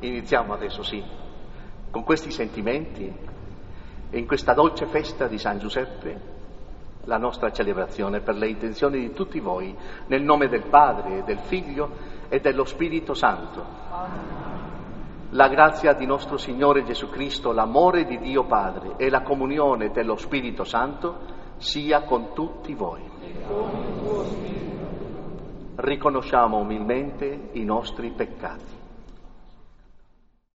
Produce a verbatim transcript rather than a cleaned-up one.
Iniziamo adesso, sì, con questi sentimenti e in questa dolce festa di San Giuseppe la nostra celebrazione per le intenzioni di tutti voi, nel nome del Padre, del Figlio e dello Spirito Santo. La grazia di nostro Signore Gesù Cristo, l'amore di Dio Padre e la comunione dello Spirito Santo sia con tutti voi. Riconosciamo umilmente i nostri peccati.